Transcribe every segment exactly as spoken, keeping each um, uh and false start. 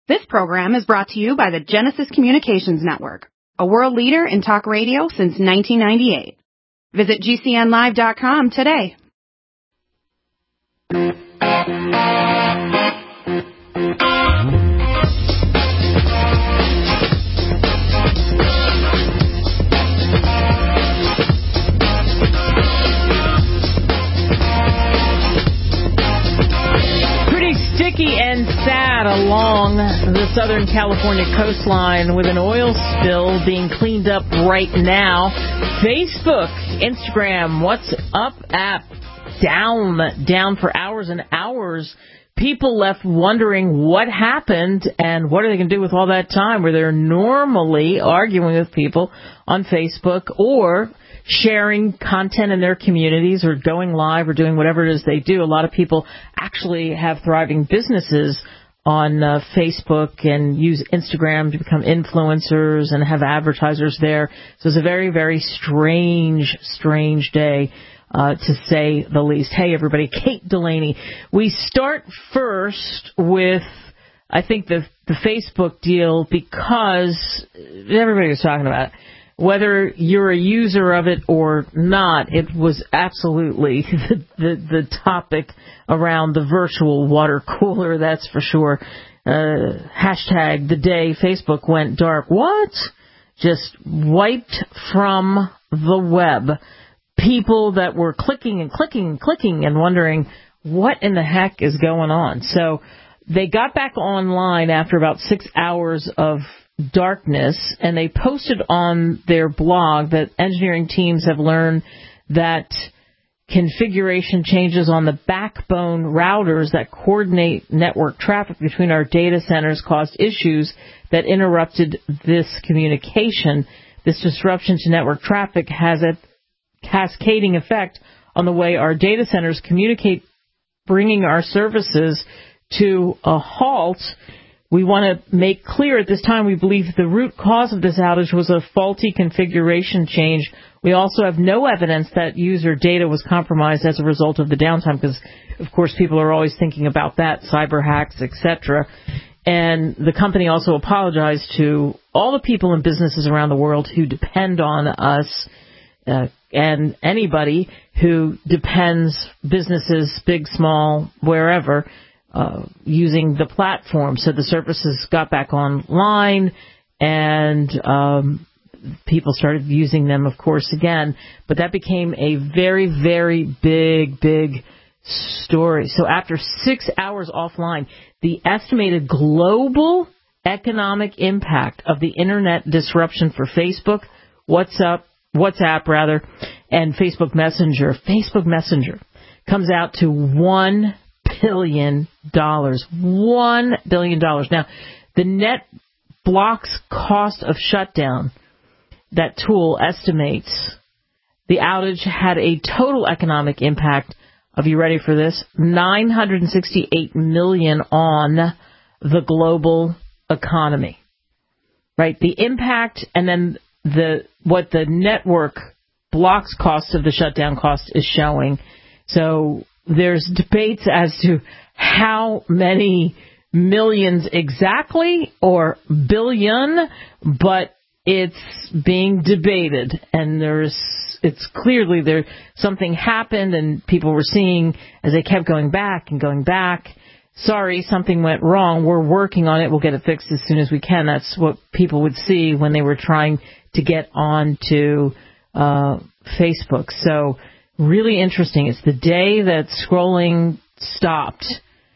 This program is brought to you by the Genesis Communications Network, a world leader in talk radio since nineteen ninety-eight. Visit G C N live dot com today. Sticky and sad along the Southern California coastline with an oil spill being cleaned up right now. Facebook, Instagram, WhatsApp app down, down for hours and hours. People left wondering what happened and what are they going to do with all that time where they're normally arguing with people on Facebook or sharing content in their communities or going live or doing whatever it is they do. A lot of people actually have thriving businesses on uh, Facebook and use Instagram to become influencers and have advertisers there. So it's a very, very strange, strange day, uh, to say the least. Hey, everybody, Kate Delaney. We start first with, I think, the, the Facebook deal because everybody was talking about it. Whether you're a user of it or not, it was absolutely the, the, the topic around the virtual water cooler, that's for sure. Uh, hashtag the day Facebook went dark. What? Just wiped from the web. People that were clicking and clicking and clicking and wondering what in the heck is going on. So they got back online after about six hours of darkness, and they posted on their blog that engineering teams have learned that configuration changes on the backbone routers that coordinate network traffic between our data centers caused issues that interrupted this communication. This disruption to network traffic has a cascading effect on the way our data centers communicate, bringing our services to a halt. We want to make clear at this time we believe the root cause of this outage was a faulty configuration change. We also have no evidence that user data was compromised as a result of the downtime because, of course, people are always thinking about that, cyber hacks, et cetera. And the company also apologized to all the people and businesses around the world who depend on us uh, and anybody who depends, businesses, big, small, wherever, Uh, using the platform. So the services got back online and um, people started using them, of course, again. But that became a very, very big, big story. So after six hours offline, the estimated global economic impact of the Internet disruption for Facebook, WhatsApp, WhatsApp rather, and Facebook Messenger, Facebook Messenger, comes out to one billion dollars. One billion dollars. Now, the net blocks cost of shutdown, that tool estimates the outage had a total economic impact of, you ready for this, nine hundred sixty-eight million dollars on the global economy. Right? The impact and then the what the network blocks cost of the shutdown cost is showing. So there's debates as to how many millions exactly or billion, but it's being debated. And there's it's clearly there something happened and people were seeing as they kept going back and going back. Sorry, something went wrong. We're working on it. We'll get it fixed as soon as we can. That's what people would see when they were trying to get on uh, Facebook. So really interesting. It's the day that scrolling stopped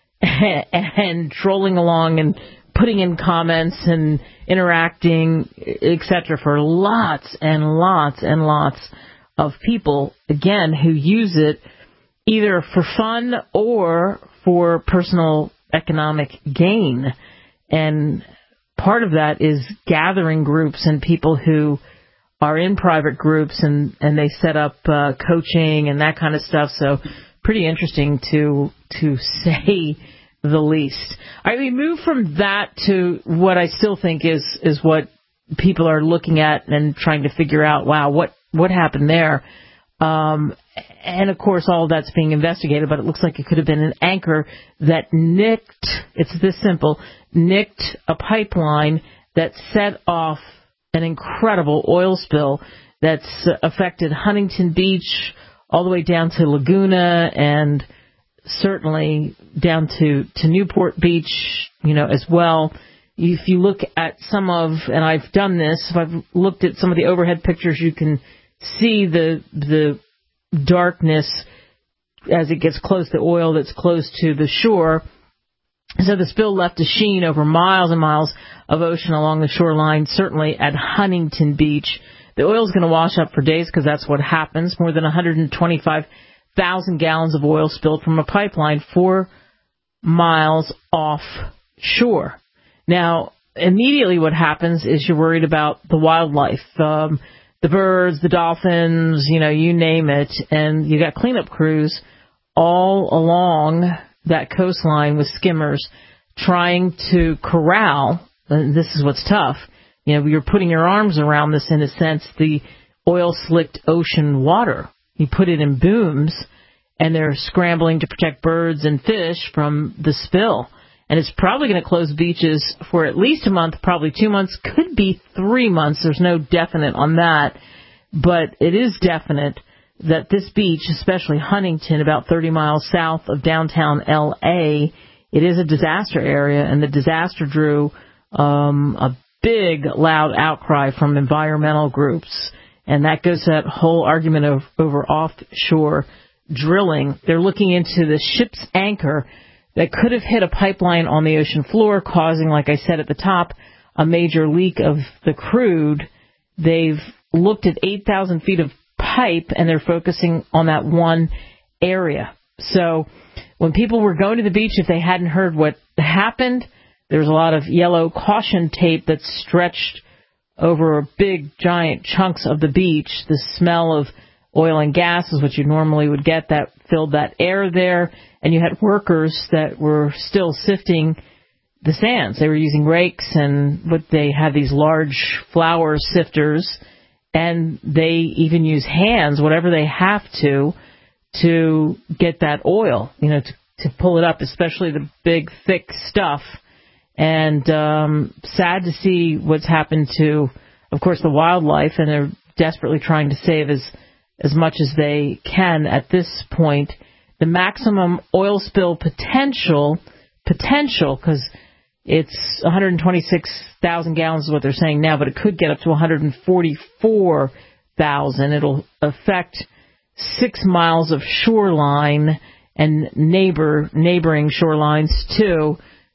and trolling along and putting in comments and interacting, et cetera, for lots and lots and lots of people, again, who use it either for fun or for personal economic gain. And part of that is gathering groups and people who are in private groups and, and they set up uh, coaching and that kind of stuff. So pretty interesting to to say the least. All right, we move from that to what I still think is, is what people are looking at and trying to figure out, wow, what, what happened there? Um, And, of course, all of that's being investigated, but it looks like it could have been an anchor that nicked, it's this simple, nicked a pipeline that set off an incredible oil spill that's affected Huntington Beach all the way down to Laguna and certainly down to, to Newport Beach, you know, as well. If you look at some of, and I've done this, if I've looked at some of the overhead pictures, you can see the the darkness as it gets close to oil that's close to the shore. So the spill left a sheen over miles and miles of ocean along the shoreline, certainly at Huntington Beach. The oil is going to wash up for days because that's what happens. More than one hundred twenty-five thousand gallons of oil spilled from a pipeline four miles offshore. Now, immediately what happens is you're worried about the wildlife, um, the birds, the dolphins, you know, you name it, and you got cleanup crews all along that coastline with skimmers trying to corral, and this is what's tough, you know, you're putting your arms around this in a sense, the oil-slicked ocean water. You put it in booms, and they're scrambling to protect birds and fish from the spill. And it's probably going to close beaches for at least a month, probably two months, could be three months. There's no definite on that. But it is definite that this beach, especially Huntington, about thirty miles south of downtown L A, it is a disaster area, and the disaster drew um, a big, loud outcry from environmental groups. And that goes to that whole argument of over offshore drilling. They're looking into the ship's anchor that could have hit a pipeline on the ocean floor, causing, like I said at the top, a major leak of the crude. They've looked at eight thousand feet of pipe, and they're focusing on that one area. So when people were going to the beach, if they hadn't heard what happened, there was a lot of yellow caution tape that stretched over big, giant chunks of the beach. The smell of oil and gas is what you normally would get that filled that air there. And you had workers that were still sifting the sands. They were using rakes, and what they had these large flour sifters, and they even use hands, whatever they have to, to get that oil, you know, to, to pull it up, especially the big, thick stuff. And um, sad to see what's happened to, of course, the wildlife, and they're desperately trying to save as as much as they can at this point. The maximum oil spill potential, potential, because it's one hundred twenty-six thousand gallons is what they're saying now, but it could get up to one hundred forty-four thousand. It'll affect six miles of shoreline and neighbor neighboring shorelines too.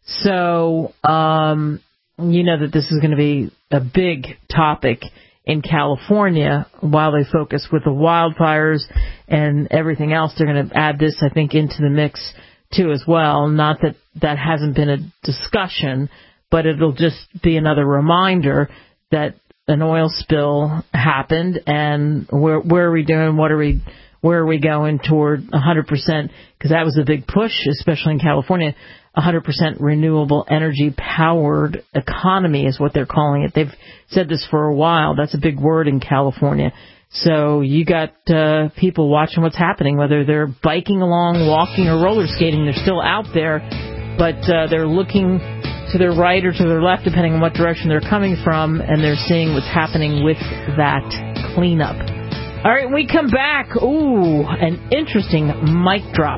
So um, you know that this is going to be a big topic in California while they focus with the wildfires and everything else. They're going to add this, I think, into the mix too as well. Not that that hasn't been a discussion, but it'll just be another reminder that an oil spill happened, and where where are we doing? What are we? Where are we going toward one hundred percent? Because that was a big push, especially in California. one hundred percent renewable energy powered economy is what they're calling it. They've said this for a while. That's a big word in California. So you got uh, people watching what's happening, whether they're biking along, walking, or roller skating. They're still out there, but uh, they're looking to their right or to their left, depending on what direction they're coming from, and they're seeing what's happening with that cleanup. All right, when we come back, ooh, an interesting mic drop.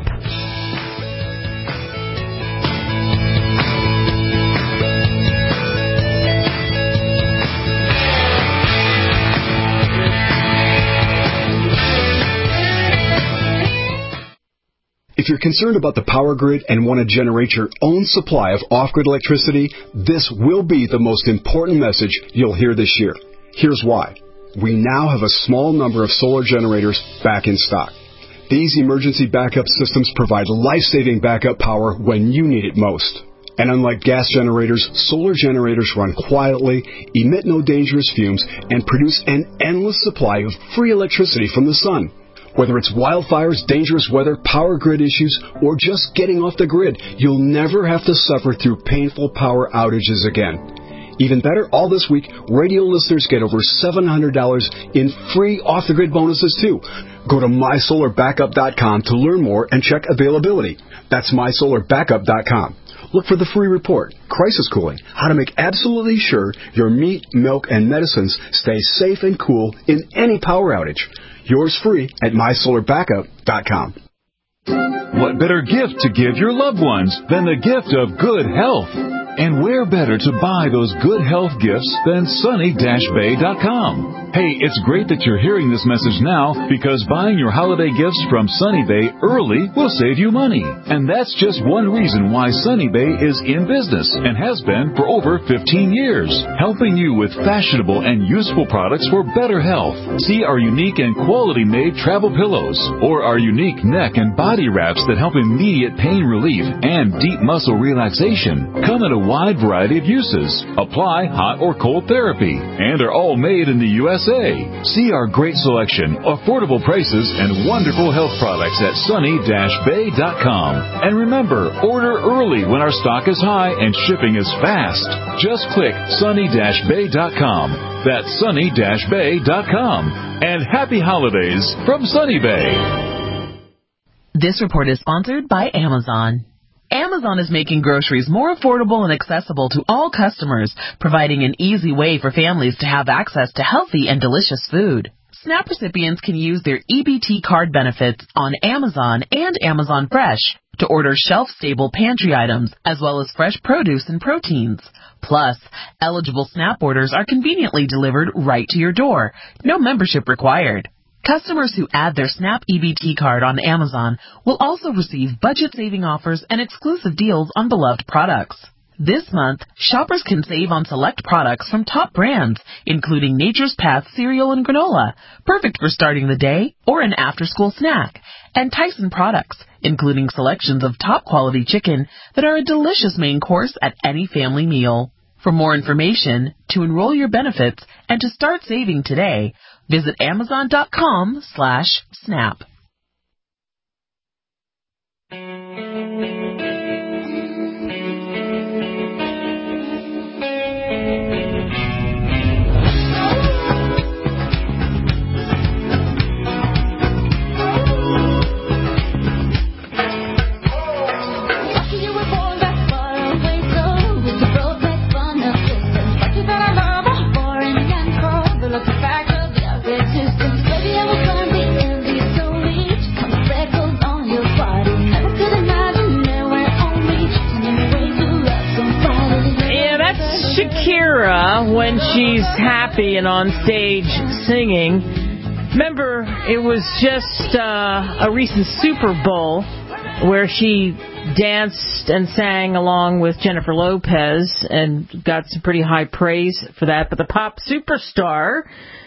If you're concerned about the power grid and want to generate your own supply of off-grid electricity, this will be the most important message you'll hear this year. Here's why. We now have a small number of solar generators back in stock. These emergency backup systems provide life-saving backup power when you need it most. And unlike gas generators, solar generators run quietly, emit no dangerous fumes, and produce an endless supply of free electricity from the sun. Whether it's wildfires, dangerous weather, power grid issues, or just getting off the grid, you'll never have to suffer through painful power outages again. Even better, all this week, radio listeners get over seven hundred dollars in free off-the-grid bonuses, too. Go to my solar backup dot com to learn more and check availability. That's my solar backup dot com. Look for the free report, Crisis Cooling, how to make absolutely sure your meat, milk, and medicines stay safe and cool in any power outage. Yours free at my solar backup dot com. What better gift to give your loved ones than the gift of good health? And where better to buy those good health gifts than sunny dash bay dot com? Hey, it's great that you're hearing this message now, because buying your holiday gifts from Sunny Bay early will save you money. And that's just one reason why Sunny Bay is in business and has been for over fifteen years, helping you with fashionable and useful products for better health. See our unique and quality-made travel pillows, or our unique neck and body wraps that help immediate pain relief and deep muscle relaxation. Come in a wide variety of uses, apply hot or cold therapy, and are all made in the U S A. See our great selection, affordable prices, and wonderful health products at sunny dash bay dot com. And remember, order early when our stock is high and shipping is fast. Just click sunny dash bay dot com. That's sunny dash bay dot com. And happy holidays from Sunny Bay. This report is sponsored by Amazon. Amazon is making groceries more affordable and accessible to all customers, providing an easy way for families to have access to healthy and delicious food. SNAP recipients can use their E B T card benefits on Amazon and Amazon Fresh to order shelf-stable pantry items, as well as fresh produce and proteins. Plus, eligible SNAP orders are conveniently delivered right to your door. No membership required. Customers who add their SNAP E B T card on Amazon will also receive budget-saving offers and exclusive deals on beloved products. This month, shoppers can save on select products from top brands, including Nature's Path cereal and granola, perfect for starting the day or an after-school snack, and Tyson products, including selections of top-quality chicken that are a delicious main course at any family meal. For more information, to enroll your benefits, and to start saving today, visit amazon dot com slash snap. Shakira, when she's happy and on stage singing. Remember, it was just uh, a recent Super Bowl where she danced and sang along with Jennifer Lopez and got some pretty high praise for that. But the pop superstar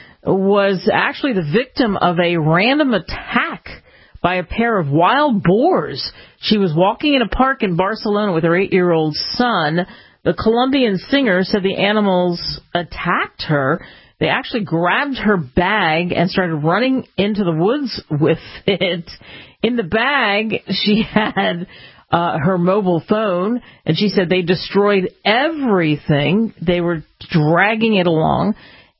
was actually the victim of a random attack by a pair of wild boars. She was walking in a park in Barcelona with her eight-year-old son. The Colombian singer said the animals attacked her. They actually grabbed her bag and started running into the woods with it. In the bag, she had uh, her mobile phone, and she said they destroyed everything. They were dragging it along.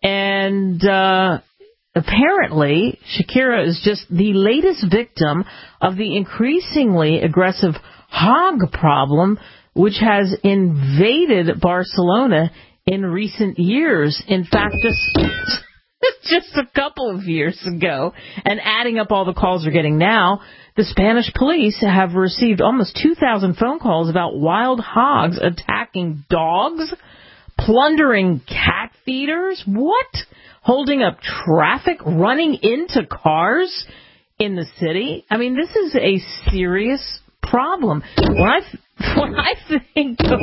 And uh, apparently, Shakira is just the latest victim of the increasingly aggressive hog problem, which has invaded Barcelona in recent years. In fact, just, just a couple of years ago, and adding up all the calls they're getting now, the Spanish police have received almost two thousand phone calls about wild hogs attacking dogs, plundering cat feeders, what? Holding up traffic, running into cars in the city. I mean, this is a serious problem. When I when I think of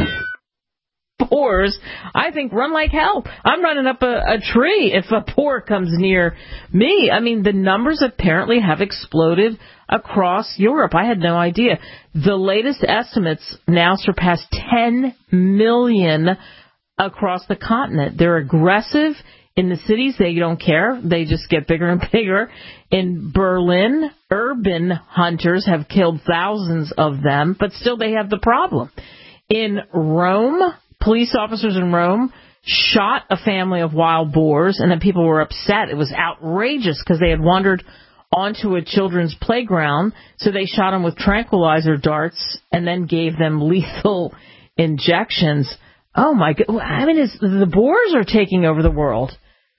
boars, I think run like hell. I'm running up a, a tree if a boar comes near me. I mean, the numbers apparently have exploded across Europe. I had no idea. The latest estimates now surpass ten million across the continent. They're aggressive. In the cities, they don't care. They just get bigger and bigger. In Berlin, urban hunters have killed thousands of them, but still they have the problem. In Rome, police officers in Rome shot a family of wild boars, and then people were upset. It was outrageous because they had wandered onto a children's playground, so they shot them with tranquilizer darts and then gave them lethal injections. Oh, my God. I mean, it's, the boars are taking over the world.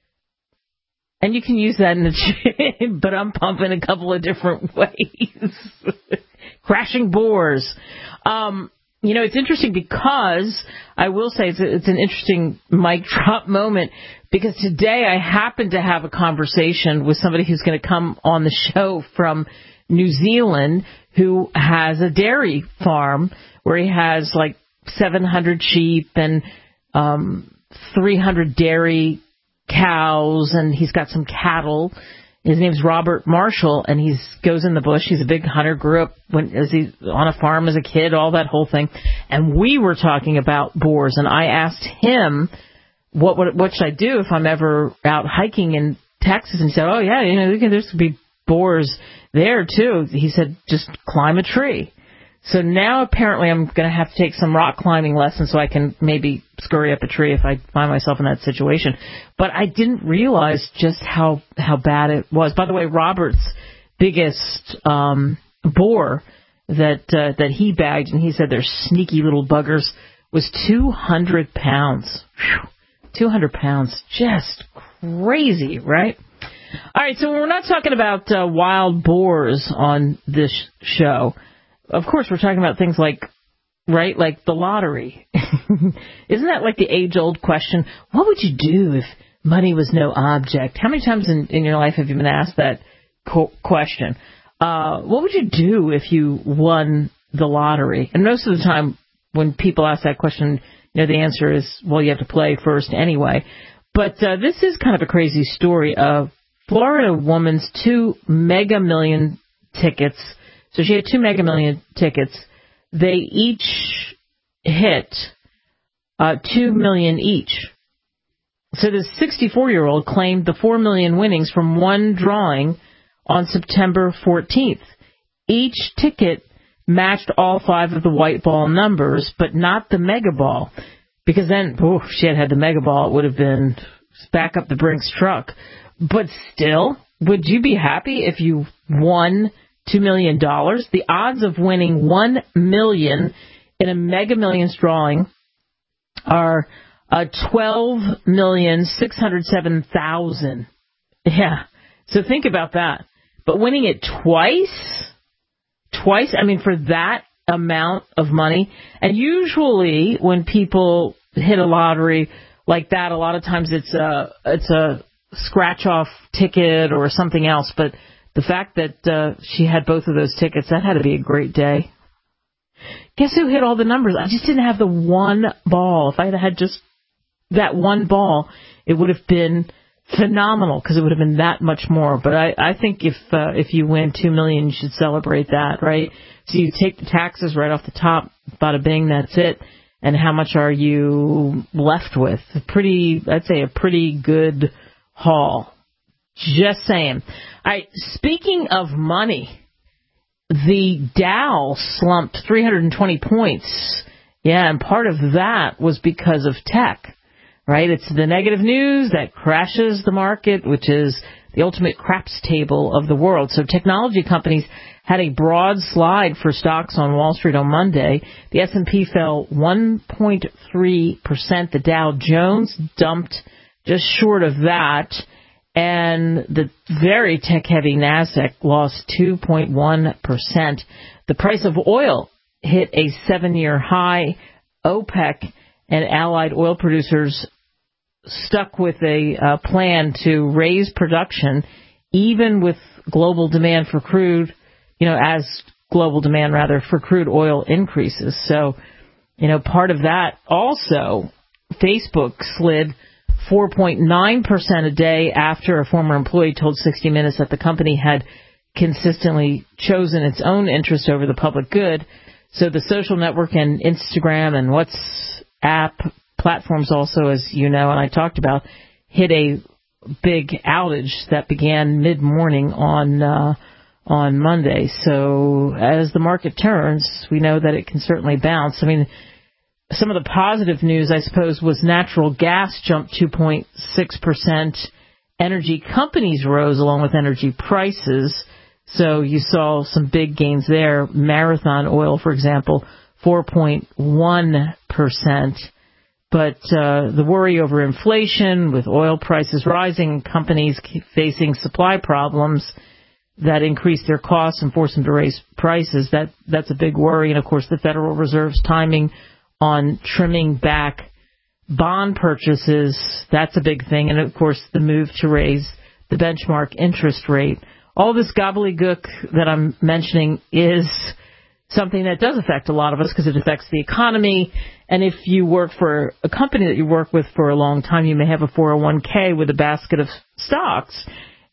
And you can use that in the but I'm pumping a couple of different ways. Crashing boars. Um, you know, it's interesting because I will say it's, a, it's an interesting mic drop moment because today I happened to have a conversation with somebody who's going to come on the show from New Zealand who has a dairy farm where he has like seven hundred sheep and um, three hundred dairy cows, and he's got some cattle. His name's Robert Marshall, and he goes in the bush. He's a big hunter, grew up when as he on a farm as a kid, all that whole thing. And we were talking about boars, and I asked him, what what, what should I do if I'm ever out hiking in Texas? And he said, oh, yeah, you know, there's going to be boars there, too. He said, just climb a tree. So now apparently I'm going to have to take some rock climbing lessons so I can maybe scurry up a tree if I find myself in that situation. But I didn't realize just how, how bad it was. By the way, Robert's biggest um, boar that uh, that he bagged, and he said they're sneaky little buggers, was two hundred pounds. Whew. two hundred pounds. Just crazy, right? All right, so we're not talking about uh, wild boars on this show. Of course, we're talking about things like, right, like the lottery. Isn't that like the age-old question? What would you do if money was no object? How many times in, in your life have you been asked that co- question? Uh, what would you do if you won the lottery? And most of the time when people ask that question, you know, the answer is, well, you have to play first anyway. But uh, this is kind of a crazy story. A Florida woman's two Mega Million tickets. So she had two Mega Million tickets. They each hit uh, two million each. So the sixty-four-year-old claimed the four million winnings from one drawing on September fourteenth. Each ticket matched all five of the white ball numbers, but not the mega ball. Because then, oh, if she had had the mega ball, it would have been back up the Brinks truck. But still, would you be happy if you won two million dollars? The odds of winning one million dollars in a Mega Millions drawing are uh, twelve million six hundred seven thousand. Yeah, so think about that. But winning it twice, twice, I mean, for that amount of money, and usually when people hit a lottery like that, a lot of times it's a, it's a scratch-off ticket or something else, but the fact that uh, she had both of those tickets, that had to be a great day. Guess who hit all the numbers? I just didn't have the one ball. If I had had just that one ball, it would have been phenomenal because it would have been that much more. But I, I think if uh, if you win two million dollars, you should celebrate that, right? So you take the taxes right off the top, bada bing, that's it. And how much are you left with? A pretty, I'd say a pretty good haul. Just saying. All right, speaking of money, the Dow slumped three hundred twenty points. Yeah, and part of that was because of tech, right? It's the negative news that crashes the market, which is the ultimate craps table of the world. So technology companies had a broad slide for stocks on Wall Street on Monday. The S and P fell one point three percent. The Dow Jones dumped just short of that. And the very tech-heavy NASDAQ lost two point one percent. The price of oil hit a seven-year high. OPEC and allied oil producers stuck with a uh, plan to raise production, even with global demand for crude, you know, as global demand, rather, for crude oil increases. So, you know, part of that also, Facebook slid four point nine percent a day after a former employee told sixty minutes that the company had consistently chosen its own interest over the public good. So the social network and Instagram and WhatsApp platforms also, as you know, and I talked about, hit a big outage that began mid-morning on uh, on Monday. So as the market turns, we know that it can certainly bounce. I mean, some of the positive news, I suppose, was natural gas jumped two point six percent. Energy companies rose along with energy prices. So you saw some big gains there. Marathon Oil, for example, four point one percent. But uh, the worry over inflation, with oil prices rising, companies facing supply problems that increase their costs and force them to raise prices, that that's a big worry. And, of course, the Federal Reserve's timing on trimming back bond purchases, that's a big thing. And, of course, the move to raise the benchmark interest rate. All this gobbledygook that I'm mentioning is something that does affect a lot of us because it affects the economy. And if you work for a company that you work with for a long time, you may have a four oh one k with a basket of stocks.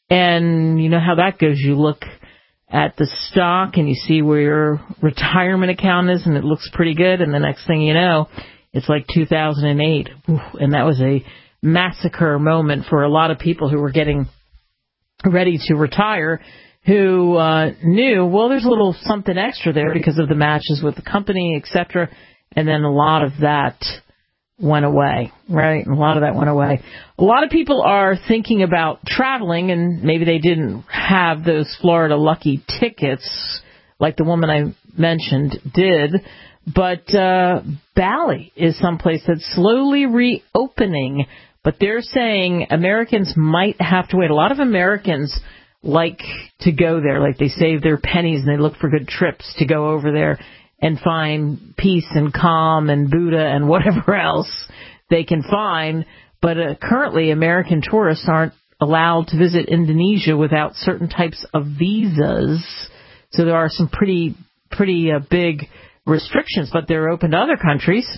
And you know how that goes. You look at the stock and you see where your retirement account is, and it looks pretty good. And the next thing you know, it's like two thousand eight. And that was a massacre moment for a lot of people who were getting ready to retire, who uh, knew, well, there's a little something extra there because of the matches with the company, et cetera. And then a lot of that went away, right? A lot of that went away. A lot of people are thinking about traveling, and maybe they didn't have those Florida lucky tickets like the woman I mentioned did. But uh, Bali is someplace that's slowly reopening. But they're saying Americans might have to wait. A lot of Americans like to go there, like they save their pennies and they look for good trips to go over there and find peace and calm and Buddha and whatever else they can find. But uh, currently, American tourists aren't allowed to visit Indonesia without certain types of visas. So there are some pretty, pretty uh, big restrictions, but they're open to other countries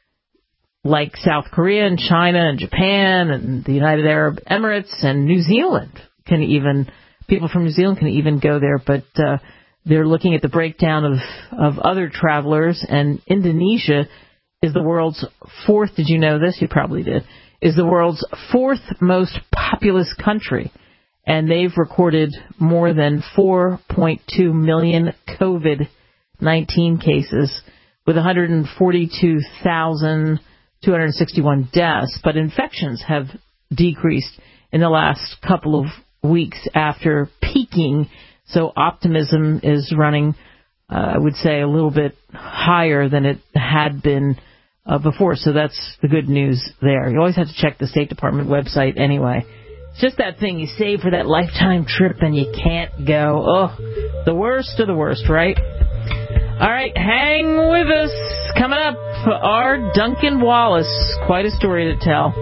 like South Korea and China and Japan and the United Arab Emirates and New Zealand can even, people from New Zealand can even go there, but uh, they're looking at the breakdown of, of other travelers, and Indonesia is the world's fourth, did you know this? You probably did, is the world's fourth most populous country, and they've recorded more than four point two million COVID nineteen cases with one hundred forty-two thousand two hundred sixty-one deaths, but infections have decreased in the last couple of weeks after peaking. So optimism is running, uh, I would say, a little bit higher than it had been uh, before. So that's the good news there. You always have to check the State Department website anyway. It's just that thing you save for that lifetime trip and you can't go. Oh, the worst of the worst, right? All right, hang with us. Coming up, our Duncan Wallace. Quite a story to tell.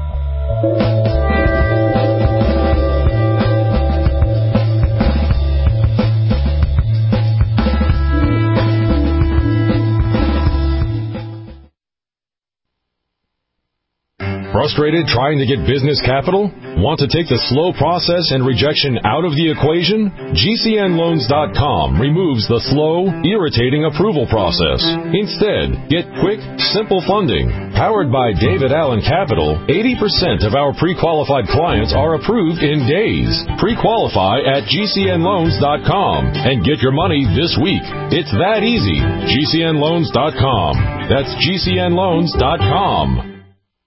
Frustrated trying to get business capital? Want to take the slow process and rejection out of the equation? G C N loans dot com removes the slow, irritating approval process. Instead, get quick, simple funding. Powered by David Allen Capital, eighty percent of our pre-qualified clients are approved in days. Pre-qualify at G C N loans dot com and get your money this week. It's that easy. G C N loans dot com. That's G C N loans dot com.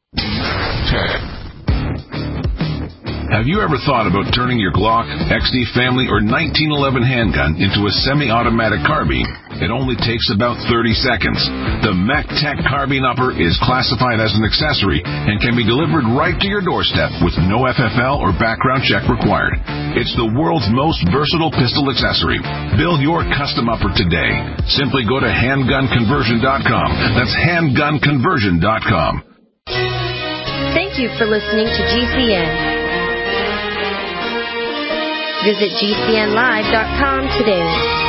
Have you ever thought about turning your Glock, X D Family, or nineteen eleven handgun into a semi-automatic carbine? It only takes about thirty seconds. The MacTech Carbine Upper is classified as an accessory and can be delivered right to your doorstep with no F F L or background check required. It's the world's most versatile pistol accessory. Build your custom upper today. Simply go to handgun conversion dot com. That's handgun conversion dot com. Thank you for listening to G C N. Visit G C N live dot com today.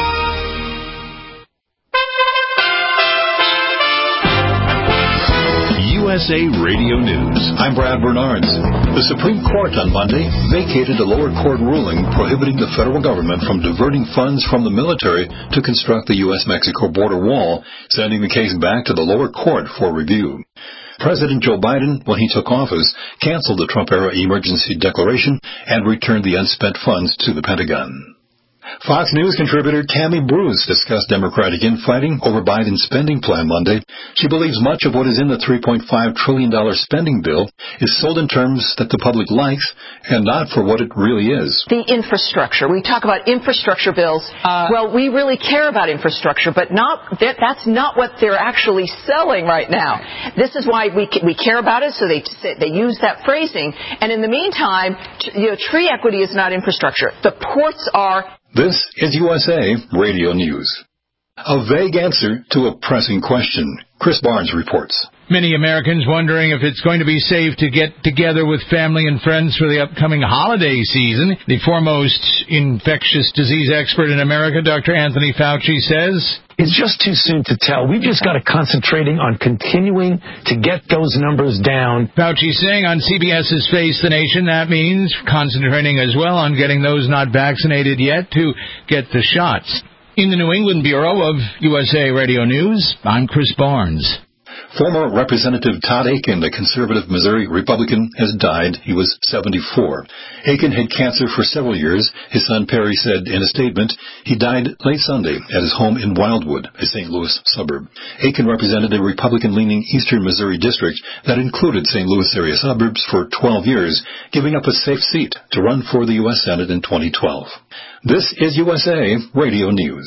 U S A Radio News. I'm Brad Bernards. The Supreme Court on Monday vacated a lower court ruling prohibiting the federal government from diverting funds from the military to construct the U S Mexico border wall, sending the case back to the lower court for review. President Joe Biden, when he took office, canceled the Trump-era emergency declaration and returned the unspent funds to the Pentagon. Fox News contributor Tammy Bruce discussed Democratic infighting over Biden's spending plan Monday. She believes much of what is in the three point five trillion dollars spending bill is sold in terms that the public likes and not for what it really is. The infrastructure. We talk about infrastructure bills. Uh, well, we really care about infrastructure, but not that, that's not what they're actually selling right now. This is why we we care about it, so they they use that phrasing. And in the meantime, you know, tree equity is not infrastructure. The ports are. This is U S A Radio News. A vague answer to a pressing question. Chris Barnes reports. Many Americans wondering if it's going to be safe to get together with family and friends for the upcoming holiday season. The foremost infectious disease expert in America, Doctor Anthony Fauci, says, it's just too soon to tell. We've just got to concentrating on continuing to get those numbers down. Fauci saying on CBS's Face the Nation that means concentrating as well on getting those not vaccinated yet to get the shots. In the New England Bureau of U S A Radio News, I'm Chris Barnes. Former Representative Todd Akin, the conservative Missouri Republican, has died. He was seventy-four. Akin had cancer for several years. His son Perry said in a statement he died late Sunday at his home in Wildwood, a Saint Louis suburb. Akin represented a Republican-leaning eastern Missouri district that included Saint Louis area suburbs for twelve years, giving up a safe seat to run for the U S Senate in twenty twelve. This is U S A Radio News.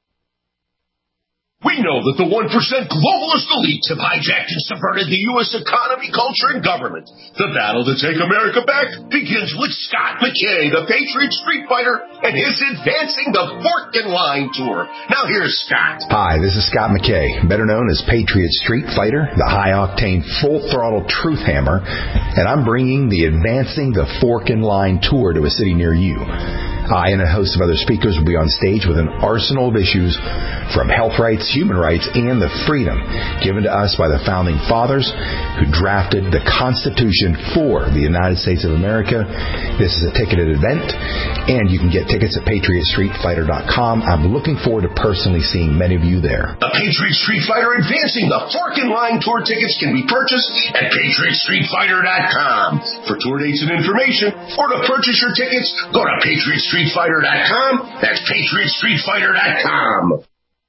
We know that the one percent globalist elites have hijacked and subverted the U S economy, culture, and government. The battle to take America back begins with Scott McKay, the Patriot Street Fighter, and his Advancing the Fork and Line Tour. Now here's Scott. Hi, this is Scott McKay, better known as Patriot Street Fighter, the high-octane, full-throttle truth hammer, and I'm bringing the Advancing the Fork and Line Tour to a city near you. I and a host of other speakers will be on stage with an arsenal of issues from health rights, human rights, and the freedom given to us by the Founding Fathers who drafted the Constitution for the United States of America. This is a ticketed event, and you can get tickets at patriot street fighter dot com. I'm looking forward to personally seeing many of you there. The Patriot Street Fighter Advancing the Fork and Line Tour tickets can be purchased at patriot street fighter dot com. For tour dates and information, or to purchase your tickets, go to patriot street fighter dot com. That's patriot street fighter dot com.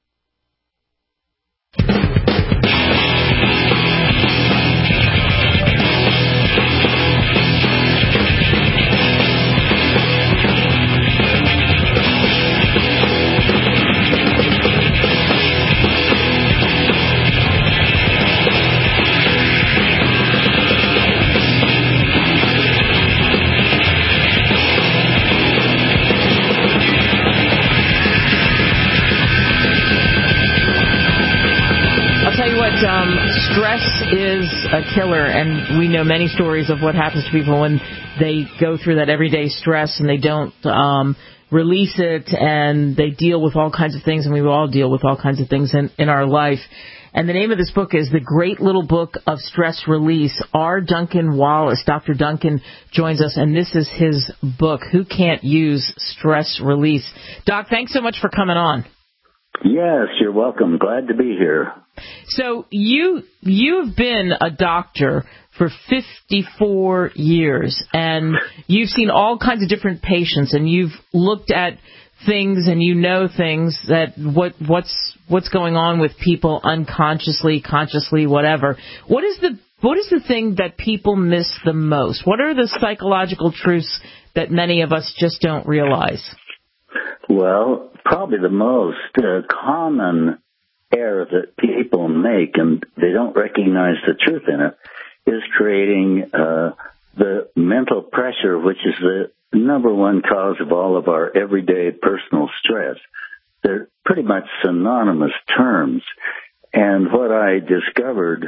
Um, stress is a killer, and we know many stories of what happens to people when they go through that everyday stress and they don't um, release it, and they deal with all kinds of things, and we all deal with all kinds of things in, in our life. And the name of this book is The Great Little Book of Stress Release. R. Duncan Wallace, Doctor Duncan, joins us, and this is his book, Who Can't Use Stress Release. Doc, thanks so much for coming on. Yes, you're welcome. Glad to be here. So you you've been a doctor for fifty-four years, and you've seen all kinds of different patients, and you've looked at things, and you know things that what what's what's going on with people unconsciously, consciously, whatever. What is the what is the thing that people miss the most? What are the psychological truths that many of us just don't realize? Well, probably the most uh, common error that people make, and they don't recognize the truth in it, is creating uh, the mental pressure, which is the number one cause of all of our everyday personal stress. They're pretty much synonymous terms. And what I discovered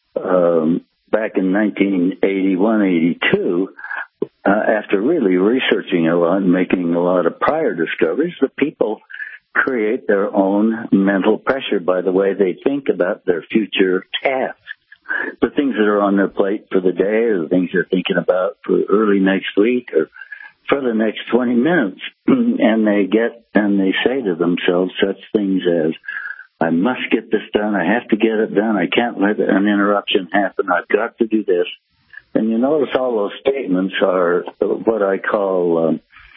um, back in nineteen eighty-one, eighty-two, uh, after really researching a lot and making a lot of prior discoveries, that people create their own mental pressure by the way they think about their future tasks. The things that are on their plate for the day, or the things they're thinking about for early next week or for the next twenty minutes. And they get, and they say to themselves such things as, I must get this done. I have to get it done. I can't let an interruption happen. I've got to do this. And you notice all those statements are what I call um,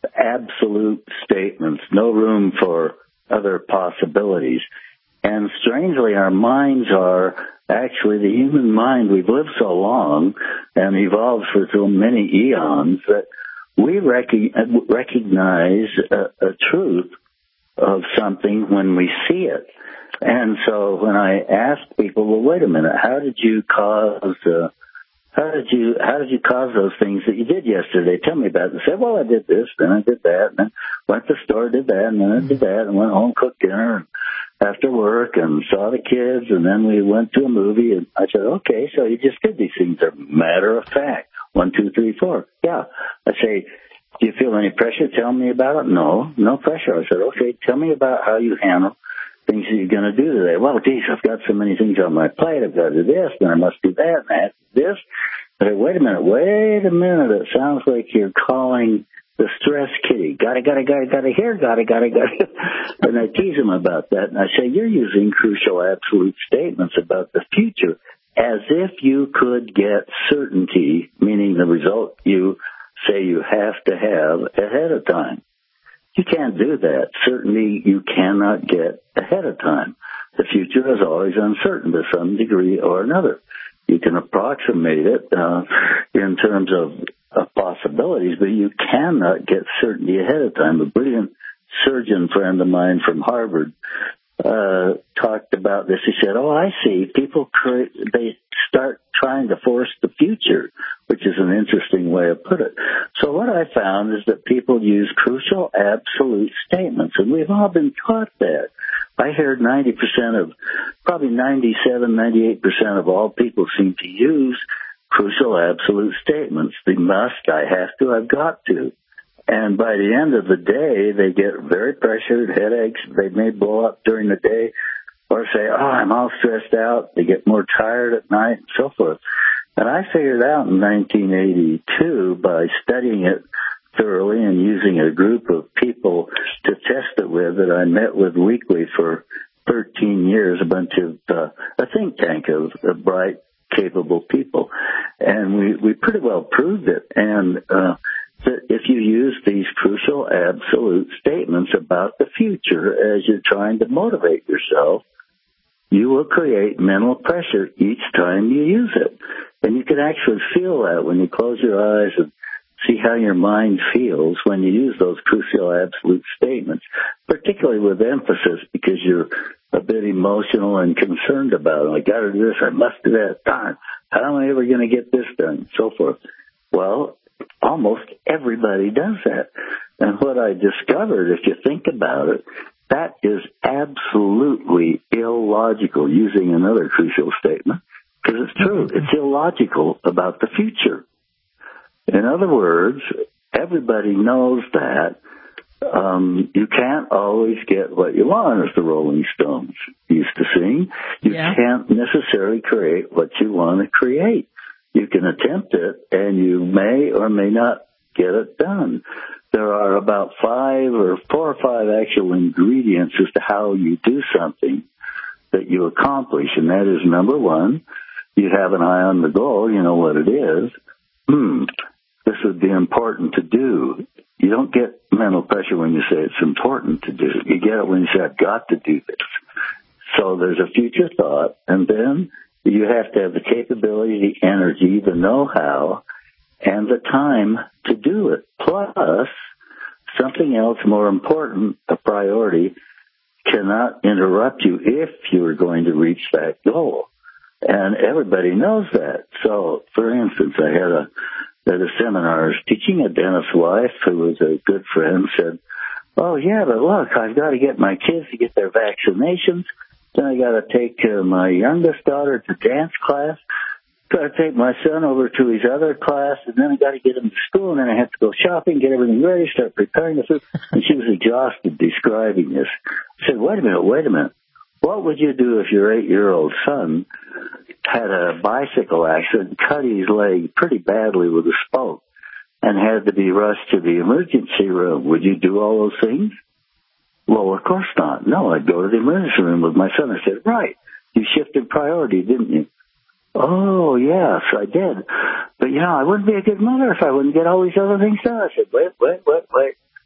absolute statements, no room for other possibilities. And strangely, our minds are actually the human mind. We've lived so long and evolved for so many eons that we rec- recognize a, a truth of something when we see it. And so when I ask people, well, wait a minute, how did you cause, uh, how did you, how did you cause those things that you did yesterday? Tell me about it. They said, well, I did this, then I did that, and then went to the store, did that, and then I did that, and went home, cooked dinner after work, and saw the kids, and then we went to a movie, and I said, okay, so you just did these things. They're matter of fact. One, two, three, four. Yeah. I say, do you feel any pressure? Tell me about it. No, no pressure. I said, okay, tell me about how you handle things that you're going to do today. Well, geez, I've got so many things on my plate. I've got to do this, and I must do that, and I have to do this. I said, wait a minute, wait a minute. It sounds like you're calling the stress kitty. Gotta, gotta, gotta, gotta, here, gotta, gotta, gotta. And I tease him about that, and I say, you're using crucial absolute statements about the future as if you could get certainty, meaning the result you say you have to have ahead of time. You can't do that. Certainly you cannot get ahead of time. The future is always uncertain to some degree or another. You can approximate it uh, in terms of, of possibilities, but you cannot get certainty ahead of time. A brilliant surgeon friend of mine from Harvard uh, talked about this. He said, oh, I see. People, create, they start trying to force the future, which is an interesting way of put it. So what I found is that people use crucial absolute statements, and we've all been taught that. I heard ninety percent of, probably ninety-seven, ninety-eight percent of all people seem to use crucial absolute statements. The must, I have to, I've got to. And by the end of the day, they get very pressured, headaches. They may blow up during the day or say, oh, I'm all stressed out. They get more tired at night and so forth. And I figured out in nineteen eighty-two by studying it thoroughly and using a group of people to test it with that I met with weekly for thirteen years, a bunch of, uh, a think tank of, of bright, capable people. And we, we pretty well proved it. And, uh, that if you use these crucial absolute statements about the future as you're trying to motivate yourself, you will create mental pressure each time you use it. And you can actually feel that when you close your eyes and see how your mind feels when you use those crucial absolute statements, particularly with emphasis because you're a bit emotional and concerned about it. I got to do this. I must do that. Darn, how am I ever going to get this done? So forth. Well, almost everybody does that. And what I discovered, if you think about it, that is absolutely illogical, using another crucial statement, because it's true. It's illogical about the future. In other words, everybody knows that um, you can't always get what you want, as the Rolling Stones used to sing. You yeah. can't necessarily create what you want to create. You can attempt it, and you may or may not get it done. There are about five or four or five actual ingredients as to how you do something that you accomplish, and that is, number one, you have an eye on the goal. You know what it is. Hmm, this would be important to do. You don't get mental pressure when you say it's important to do. You get it when you say, I've got to do this. So there's a future thought, and then you have to have the capability, the energy, the know-how, and the time to do it. Plus, something else more important, a priority, cannot interrupt you if you are going to reach that goal. And everybody knows that. So, for instance, I had a, at a seminar, I was teaching a dentist's wife who was a good friend, said, oh, yeah, but look, I've got to get my kids to get their vaccinations. Then I got to take uh, my youngest daughter to dance class. Got to take my son over to his other class, and then I got to get him to school, and then I have to go shopping, get everything ready, start preparing the food. And she was exhausted describing this. I said, wait a minute, wait a minute. What would you do if your eight-year-old son had a bicycle accident, cut his leg pretty badly with a spoke, and had to be rushed to the emergency room? Would you do all those things? Well, of course not. No, I'd go to the emergency room with my son. I said, right, you shifted priority, didn't you? Oh, yes, I did. But, you know, I wouldn't be a good mother if I wouldn't get all these other things done. I said, wait, wait, wait, wait.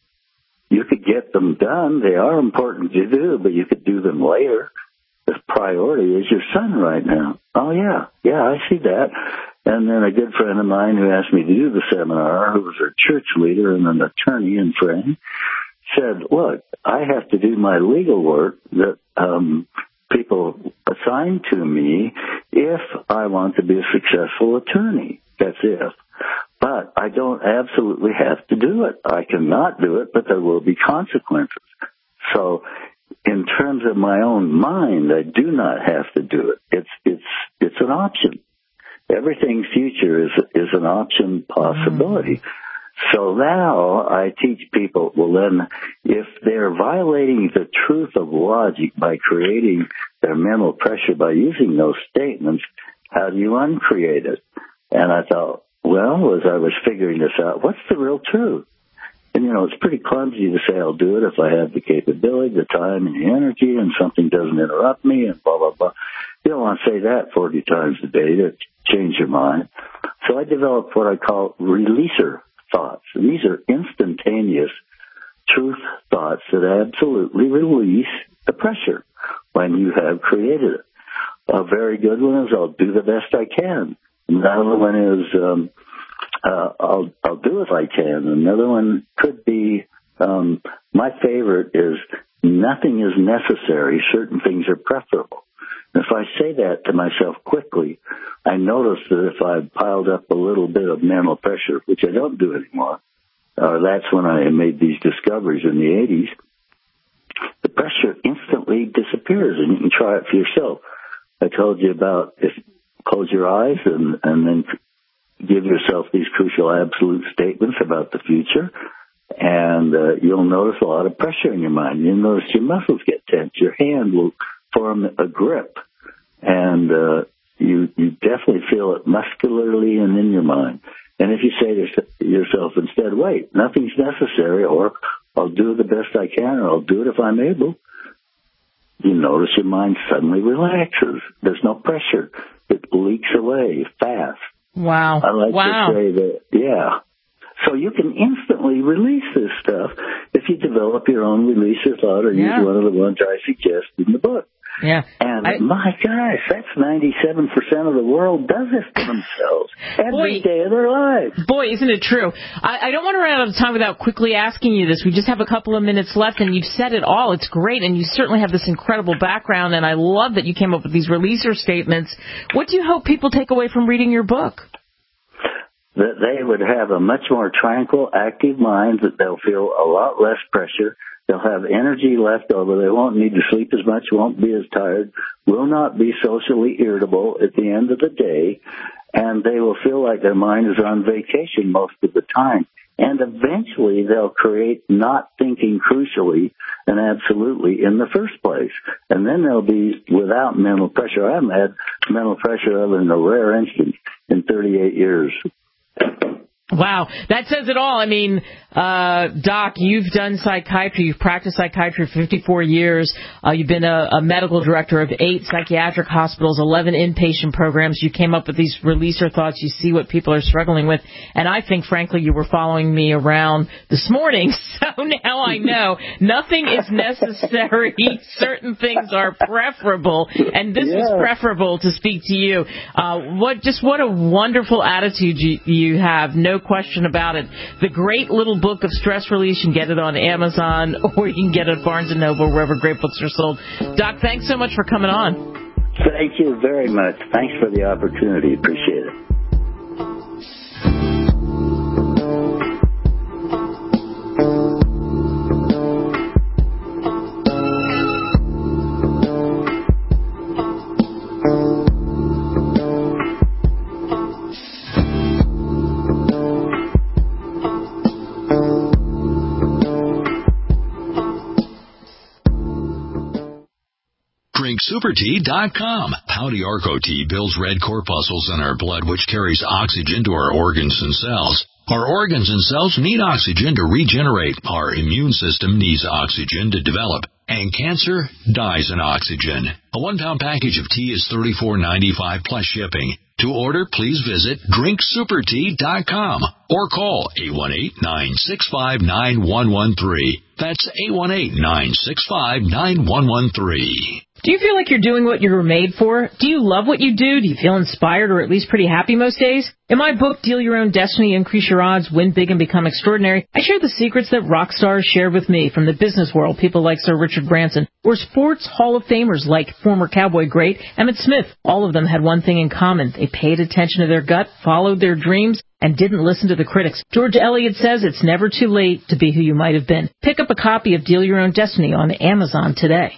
you could get them done. They are important to do, but you could do them later. The priority is your son right now. Oh, yeah, yeah, I see that. And then a good friend of mine who asked me to do the seminar, who was a church leader and an attorney and friend, said, look, I have to do my legal work that um, people assign to me if I want to be a successful attorney. That's if. But I don't absolutely have to do it. I cannot do it, but there will be consequences. So in terms of my own mind, I do not have to do it. It's it's it's an option. Everything future is is an option possibility. Mm. So now I teach people, well then, if they're violating the truth of logic by creating their mental pressure by using those statements, how do you uncreate it? And I thought, well, as I was figuring this out, what's the real truth? And, you know, it's pretty clumsy to say I'll do it if I have the capability, the time, and the energy, and something doesn't interrupt me, and blah, blah, blah. You don't want to say that forty times a day to change your mind. So I developed what I call releaser thoughts. These are instantaneous truth thoughts that absolutely release the pressure when you have created it. A very good one is I'll do the best I can. Another one is um, uh, I'll I'll do if I can. Another one could be um, my favorite is nothing is necessary. Certain things are preferable. And if I say that to myself quickly, I notice that if I've piled up a little bit of mental pressure, which I don't do anymore, uh, that's when I made these discoveries in the eighties, the pressure instantly disappears, and you can try it for yourself. I told you about if close your eyes and, and then give yourself these crucial absolute statements about the future, and uh, you'll notice a lot of pressure in your mind. You'll notice your muscles get tense. Your hand will form a grip, and uh, you you definitely feel it muscularly and in your mind. And if you say to yourself instead, wait, nothing's necessary, or I'll do the best I can, or I'll do it if I'm able, you notice your mind suddenly relaxes. There's no pressure. It leaks away fast. Wow. I like wow. to say that, yeah. So you can instantly release this stuff if you develop your own releaser thought or yeah. use one of the ones I suggest in the book. Yeah. And I, my gosh, that's ninety-seven percent of the world does this to themselves every boy, day of their lives. Boy, isn't it true? I, I don't want to run out of time without quickly asking you this. We just have a couple of minutes left, and you've said it all. It's great, and you certainly have this incredible background, and I love that you came up with these releaser statements. What do you hope people take away from reading your book? That they would have a much more tranquil, active mind, that they'll feel a lot less pressure. They'll have energy left over. They won't need to sleep as much, won't be as tired, will not be socially irritable at the end of the day, and they will feel like their mind is on vacation most of the time. And eventually they'll create not thinking crucially and absolutely in the first place. And then they'll be without mental pressure. I haven't had mental pressure other than a rare instance in thirty-eight years. Wow, that says it all. I mean, uh, Doc, you've done psychiatry. You've practiced psychiatry for fifty-four years. Uh, you've been a, a medical director of eight psychiatric hospitals, eleven inpatient programs. You came up with these releaser thoughts. You see what people are struggling with. And I think, frankly, you were following me around this morning. So now I know nothing is necessary. Certain things are preferable. And this yeah. was preferable to speak to you. Uh, what, just what a wonderful attitude you, you have. No question about it. The great little book of stress release, you can get it on Amazon, or you can get it at Barnes and Noble, wherever great books are sold. Doc, thanks so much for coming on. Thank you very much. Thanks for the opportunity. Appreciate it. drink super tea dot com. Pouty Arco tea builds red corpuscles in our blood, which carries oxygen to our organs and cells. Our organs and cells need oxygen to regenerate. Our immune system needs oxygen to develop. And cancer dies in oxygen. A one-pound package of tea is thirty-four ninety-five plus shipping. To order, please visit drink super tea dot com or call eight one eight, nine six five, nine one one three. That's eight one eight, nine six five, nine one one three. Do you feel like you're doing what you were made for? Do you love what you do? Do you feel inspired or at least pretty happy most days? In my book, Deal Your Own Destiny, Increase Your Odds, Win Big and Become Extraordinary, I share the secrets that rock stars shared with me from the business world, people like Sir Richard Branson, or sports Hall of Famers like former Cowboy great Emmitt Smith. All of them had one thing in common. They paid attention to their gut, followed their dreams, and didn't listen to the critics. George Eliot says it's never too late to be who you might have been. Pick up a copy of Deal Your Own Destiny on Amazon today.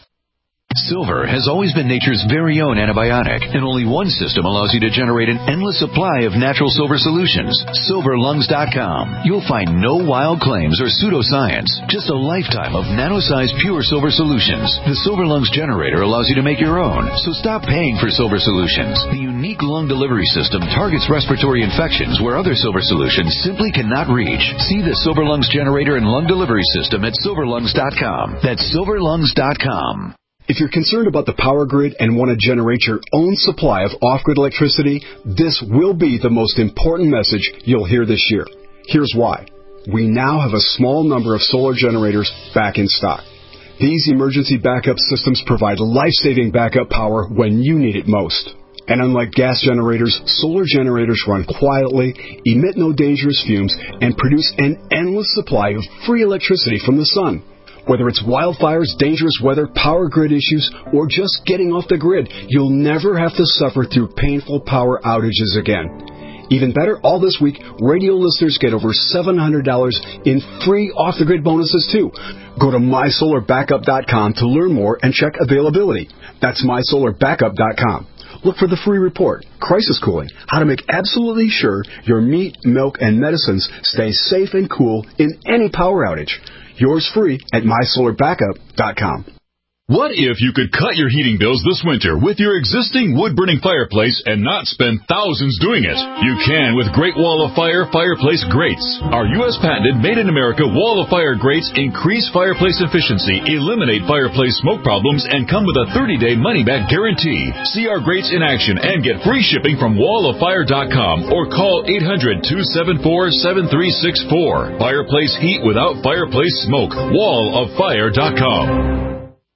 Silver has always been nature's very own antibiotic, and only one system allows you to generate an endless supply of natural silver solutions. silver lungs dot com. You'll find no wild claims or pseudoscience, just a lifetime of nano-sized pure silver solutions. The Silver Lungs generator allows you to make your own, so stop paying for silver solutions. The unique lung delivery system targets respiratory infections where other silver solutions simply cannot reach. See the Silver Lungs generator and lung delivery system at silver lungs dot com. That's silver lungs dot com. If you're concerned about the power grid and want to generate your own supply of off-grid electricity, this will be the most important message you'll hear this year. Here's why. We now have a small number of solar generators back in stock. These emergency backup systems provide life-saving backup power when you need it most. And unlike gas generators, solar generators run quietly, emit no dangerous fumes, and produce an endless supply of free electricity from the sun. Whether it's wildfires, dangerous weather, power grid issues, or just getting off the grid, you'll never have to suffer through painful power outages again. Even better, all this week, radio listeners get over seven hundred dollars in free off-the-grid bonuses, too. Go to my solar backup dot com to learn more and check availability. That's my solar backup dot com. Look for the free report, Crisis Cooling, how to make absolutely sure your meat, milk, and medicines stay safe and cool in any power outage. Yours free at my solar backup dot com. What if you could cut your heating bills this winter with your existing wood-burning fireplace and not spend thousands doing it? You can with Great Wall of Fire Fireplace Grates. Our U S patented made-in-America Wall of Fire grates increase fireplace efficiency, eliminate fireplace smoke problems, and come with a thirty-day money-back guarantee. See our grates in action and get free shipping from wall of fire dot com or call eight hundred, two seven four, seven three six four. Fireplace heat without fireplace smoke. wall of fire dot com.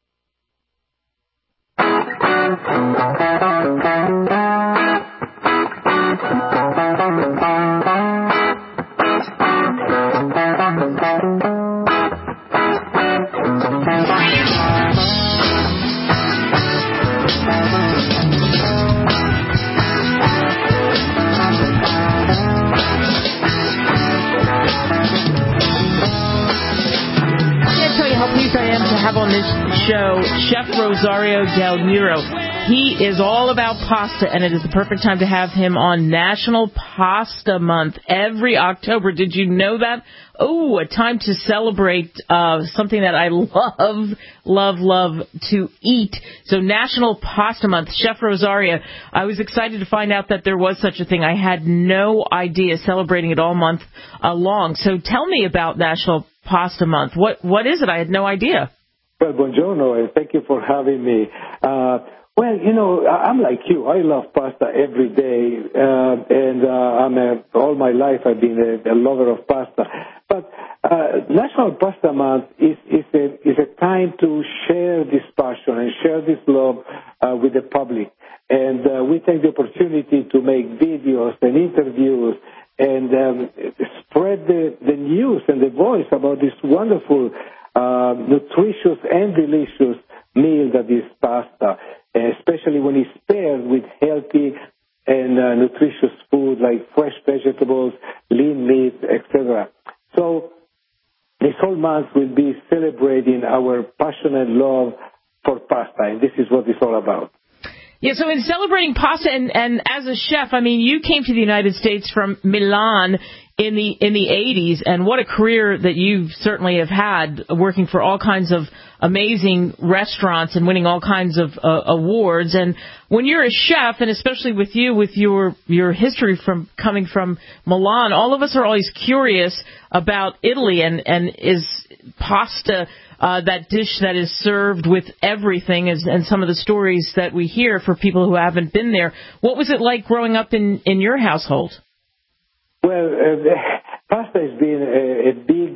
Show, Chef Rosario Del Nero. He is all about pasta, and it is the perfect time to have him on National Pasta Month every October. Did you know that? Oh, a time to celebrate uh, something that I love, love, love to eat. So National Pasta Month, Chef Rosario. I was excited to find out that there was such a thing. I had no idea, celebrating it all month uh, long. So tell me about National Pasta Month. What What is it? I had no idea. Well, buongiorno, and thank you for having me. Uh, well, you know, I'm like you. I love pasta every day, uh, and uh, I'm a, all my life I've been a, a lover of pasta. But uh, National Pasta Month is, is, a, is a time to share this passion and share this love uh, with the public. And uh, we take the opportunity to make videos and interviews and um, spread the, the news and the voice about this wonderful Uh, nutritious and delicious meal that is pasta, especially when it's paired with healthy and uh, nutritious food like fresh vegetables, lean meat, et cetera. So this whole month will be celebrating our passion and love for pasta, and this is what it's all about. Yeah, so in celebrating pasta, and, and as a chef, I mean, you came to the United States from Milan in the in the eighties, and what a career that you certainly have had, working for all kinds of amazing restaurants and winning all kinds of uh, awards. And when you're a chef, and especially with you, with your your history from coming from Milan, all of us are always curious about Italy, and, and is pasta uh, that dish that is served with everything, is, and some of the stories that we hear for people who haven't been there. What was it like growing up in, in your household? Well, uh, pasta has been a, a big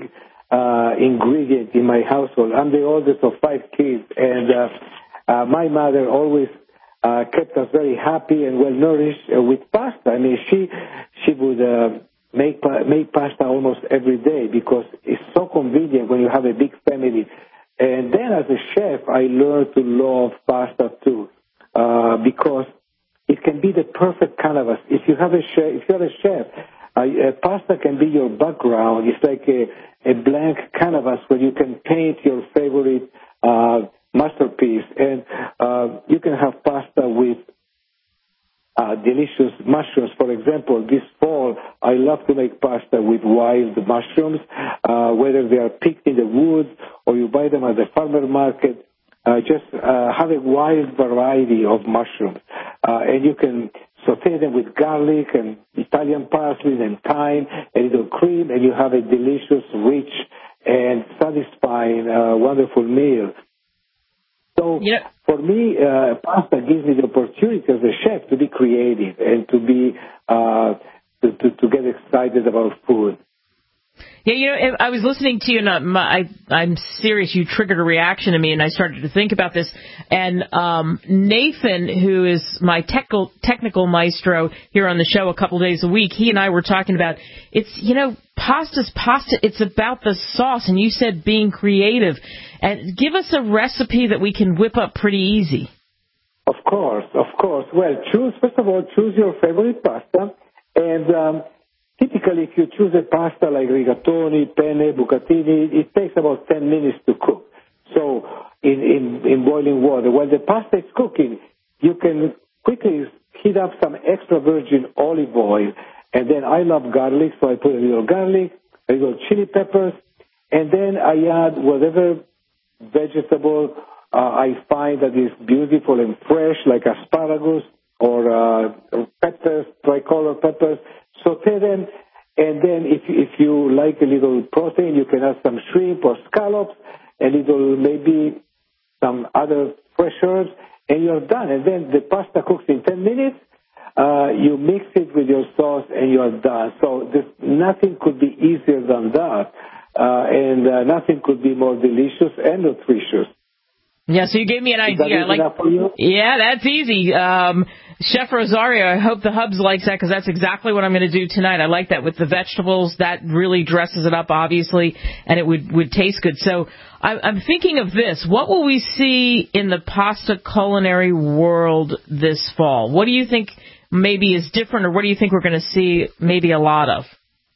uh, ingredient in my household. I'm the oldest of five kids, and uh, uh, my mother always uh, kept us very happy and well nourished uh, with pasta. I mean, she she would uh, make make pasta almost every day because it's so convenient when you have a big family. And then as a chef, I learned to love pasta too, uh, because it can be the perfect canvas. If you have a chef, if you're a chef, uh, uh, pasta can be your background. It's like a, a blank canvas where you can paint your favorite uh, masterpiece. And uh, you can have pasta with uh, delicious mushrooms. For example, this fall, I love to make pasta with wild mushrooms, uh, whether they are picked in the woods or you buy them at the farmer market. Uh, just uh, have a wide variety of mushrooms. Uh, and you can saute them with garlic and Italian parsley and thyme, a little cream, and you have a delicious, rich, and satisfying, uh, wonderful meal. So yeah. For me, uh, pasta gives me the opportunity as a chef to be creative and to be uh, to, to, to get excited about food. Yeah, you know, I was listening to you, and I, I'm serious. You triggered a reaction in me, and I started to think about this. And um, Nathan, who is my technical technical maestro here on the show a couple days a week, he and I were talking about it's, you know, pasta's pasta. It's about the sauce, and you said being creative. And give us a recipe that we can whip up pretty easy. Of course, of course. Well, choose first of all, choose your favorite pasta, and um, typically, if you choose a pasta like rigatoni, penne, bucatini, it takes about ten minutes to cook. So in, in, in boiling water, while the pasta is cooking, you can quickly heat up some extra virgin olive oil. And then I love garlic, so I put a little garlic, a little chili peppers, and then I add whatever vegetable uh, I find that is beautiful and fresh, like asparagus or uh, peppers, tricolor peppers. Saute them, and then if if you like a little protein, you can add some shrimp or scallops, a little maybe some other fresh herbs, and you're done. And then the pasta cooks in ten minutes. Uh, you mix it with your sauce, and you're done. So this, nothing could be easier than that, uh, and uh, nothing could be more delicious and nutritious. Yeah, so you gave me an idea. Like, yeah, that's easy. Um, Chef Rosario, I hope the Hubs likes that because that's exactly what I'm going to do tonight. I like that with the vegetables. That really dresses it up, obviously, and it would, would taste good. So I, I'm thinking of this. What will we see in the pasta culinary world this fall? What do you think maybe is different, or what do you think we're going to see maybe a lot of?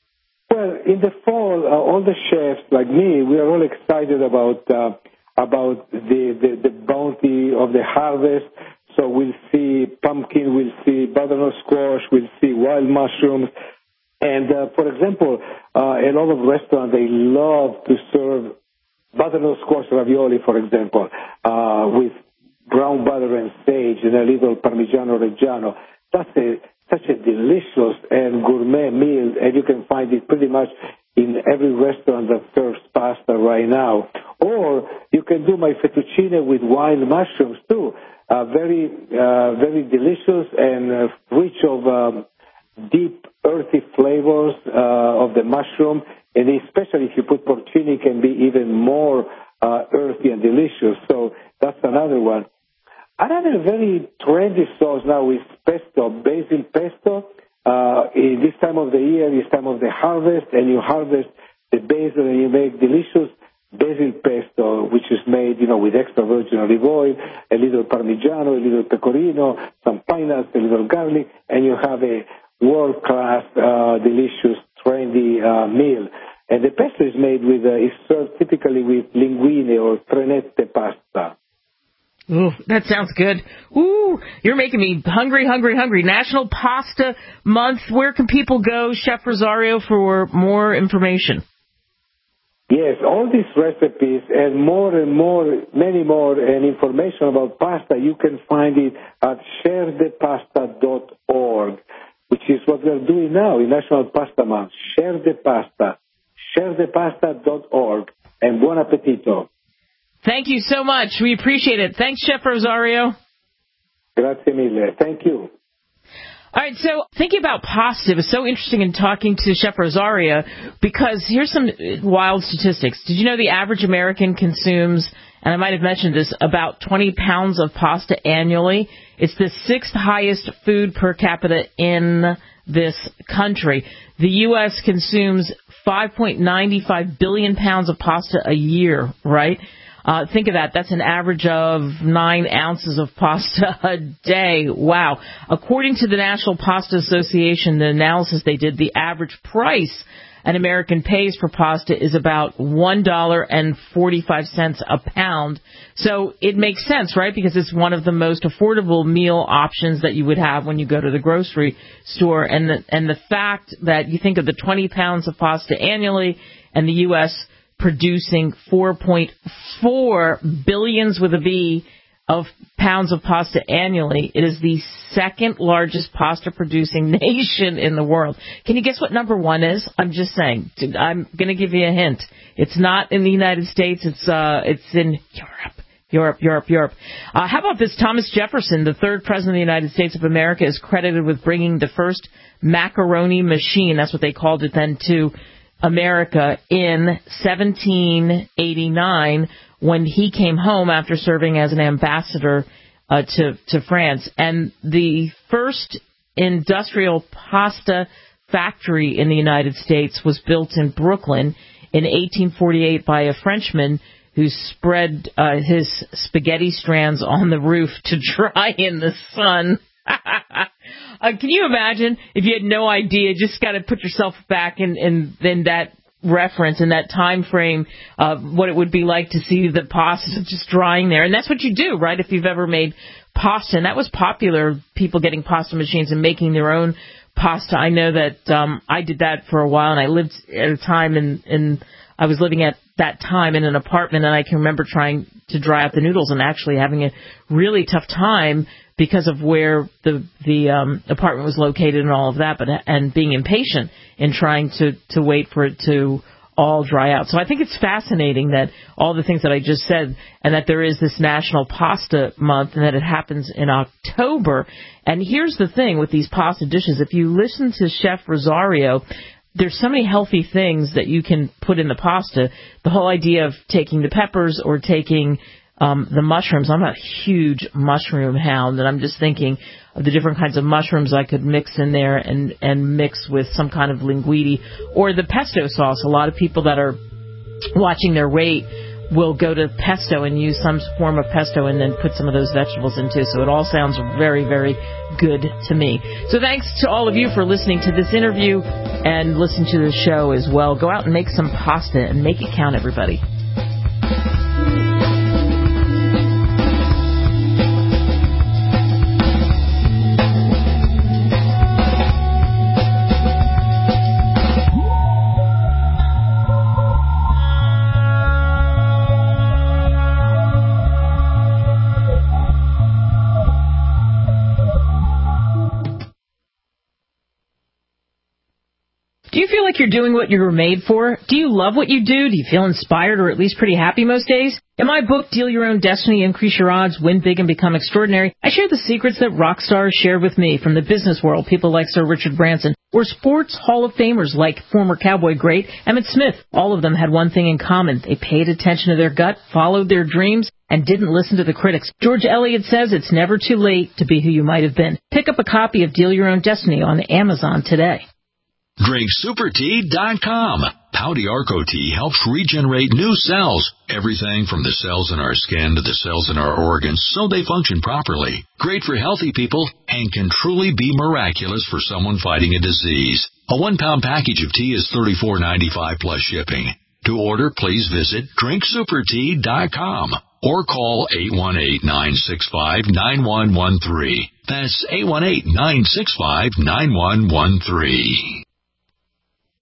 Well, in the fall, uh, all the chefs like me, we are all excited about uh, about the, the, the bounty of the harvest. So we'll see pumpkin, we'll see butternut squash, we'll see wild mushrooms. And, uh, for example, uh, a lot of restaurants, they love to serve butternut squash ravioli, for example, uh, with brown butter and sage and a little Parmigiano Reggiano. That's a, such a delicious and gourmet meal, and you can find it pretty much in every restaurant that serves pasta right now. Or you can do my fettuccine with wild mushrooms too. Uh, very, uh, very delicious and uh, rich of um, deep, earthy flavors uh, of the mushroom. And especially if you put porcini, it can be even more uh, earthy and delicious. So that's another one. Another very trendy sauce now is pesto, basil pesto. Uh, in this time of the year, this time of the harvest, and you harvest the basil and you make delicious basil pesto, which is made, you know, with extra virgin olive oil, a little Parmigiano, a little pecorino, some pine nuts, a little garlic, and you have a world-class, uh, delicious, trendy uh, meal. And the pesto is made with, uh, is served typically with linguine or trenette pasta. Ooh, that sounds good. Ooh, you're making me hungry, hungry, hungry. National Pasta Month. Where can people go, Chef Rosario, for more information? Yes, all these recipes and more and more, many more, and information about pasta, you can find it at share the pasta dot org, which is what we're doing now in National Pasta Month. Share the Pasta. share the pasta dot org. And buon appetito. Thank you so much. We appreciate it. Thanks, Chef Rosario. Grazie mille. Thank you. All right, so thinking about pasta, it was so interesting in talking to Chef Rosario because here's some wild statistics. Did you know the average American consumes, and I might have mentioned this, about twenty pounds of pasta annually? It's the sixth highest food per capita in this country. The U S consumes five point nine five billion pounds of pasta a year, right? Uh, think of that. That's an average of nine ounces of pasta a day. Wow. According to the National Pasta Association, the analysis they did, the average price an American pays for pasta is about one dollar and forty-five cents a pound. So it makes sense, right? Because it's one of the most affordable meal options that you would have when you go to the grocery store. And the, and the fact that you think of the twenty pounds of pasta annually and the U S producing four point four billions with a B of pounds of pasta annually. It is the second largest pasta producing nation in the world. Can you guess what number one is? I'm just saying. I'm going to give you a hint. It's not in the United States. It's uh, it's in Europe. Europe, Europe, Europe. Uh, how about this? Thomas Jefferson, the third president of the United States of America, is credited with bringing the first macaroni machine, that's what they called it then, to America in seventeen eighty-nine when he came home after serving as an ambassador uh, to, to France. And the first industrial pasta factory in the United States was built in Brooklyn in eighteen forty-eight by a Frenchman who spread uh, his spaghetti strands on the roof to dry in the sun. Uh, can you imagine if you had no idea, just got to put yourself back in, in, in that reference, in that time frame, uh, what it would be like to see the pasta just drying there. And that's what you do, right, if you've ever made pasta. And that was popular, people getting pasta machines and making their own pasta. I know that um, I did that for a while, and I lived at a time in, in I was living at that time in an apartment, and I can remember trying to dry out the noodles and actually having a really tough time because of where the the um, apartment was located and all of that, but and being impatient in trying to, to wait for it to all dry out. So I think it's fascinating that all the things that I just said, and that there is this National Pasta Month, and that it happens in October. And here's the thing with these pasta dishes. If you listen to Chef Rosario, there's so many healthy things that you can put in the pasta. The whole idea of taking the peppers or taking um, the mushrooms. I'm a huge mushroom hound, and I'm just thinking of the different kinds of mushrooms I could mix in there and, and mix with some kind of linguine or the pesto sauce. A lot of people that are watching their weight will go to pesto and use some form of pesto and then put some of those vegetables in too. So it all sounds very, very good to me. So thanks to all of you for listening to this interview and listen to the show as well. Go out and make some pasta and make it count, everybody. Do you feel like you're doing what you were made for? Do you love what you do? Do you feel inspired or at least pretty happy most days? In my book, Deal Your Own Destiny, Increase Your Odds, Win Big and Become Extraordinary, I share the secrets that rock stars shared with me from the business world, people like Sir Richard Branson, or sports Hall of Famers like former Cowboy great Emmitt Smith. All of them had one thing in common. They paid attention to their gut, followed their dreams, and didn't listen to the critics. George Eliot says it's never too late to be who you might have been. Pick up a copy of Deal Your Own Destiny on Amazon today. Drink Super Tea dot com. Pau d'Arco tea helps regenerate new cells. Everything from the cells in our skin to the cells in our organs so they function properly. Great for healthy people and can truly be miraculous for someone fighting a disease. A one-pound package of tea is thirty-four ninety-five plus shipping. To order, please visit Drink Super Tea dot com or call eight one eight, nine six five, nine one one three. That's eight one eight, nine six five, nine one one three.